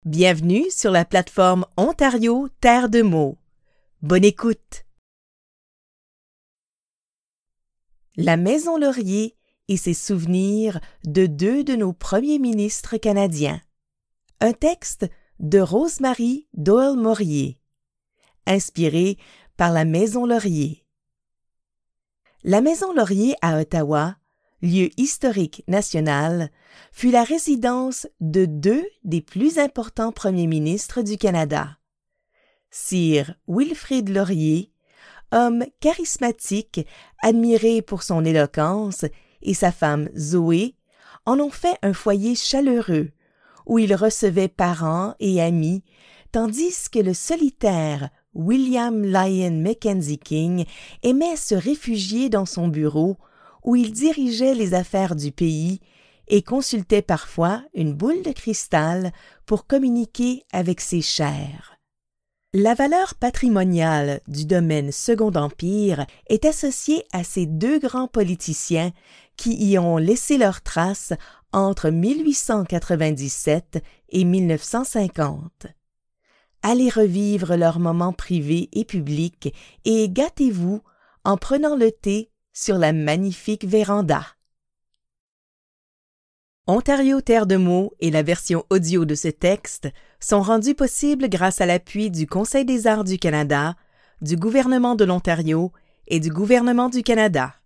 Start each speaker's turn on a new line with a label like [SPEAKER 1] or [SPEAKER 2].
[SPEAKER 1] Bienvenue sur la plateforme Ontario Terre de mots. Bonne écoute! La Maison Laurier et ses souvenirs de deux de nos premiers ministres canadiens. Un texte de Rosemary Doyle-Morier, inspiré par la Maison Laurier. La Maison Laurier à Ottawa, lieu historique national, fut la résidence de deux des plus importants premiers ministres du Canada. Sir Wilfrid Laurier, homme charismatique, admiré pour son éloquence, et sa femme Zoé en ont fait un foyer chaleureux, où il recevait parents et amis, tandis que le solitaire William Lyon Mackenzie King aimait se réfugier dans son bureau, où il dirigeait les affaires du pays et consultait parfois une boule de cristal pour communiquer avec ses chairs. La valeur patrimoniale du domaine Second Empire est associée à ces deux grands politiciens qui y ont laissé leurs traces entre 1897 et 1950. Allez revivre leurs moments privés et publics et gâtez-vous en prenant le thé sur la magnifique véranda. Ontario Terre de mots et la version audio de ce texte sont rendus possibles grâce à l'appui du Conseil des arts du Canada, du gouvernement de l'Ontario et du gouvernement du Canada.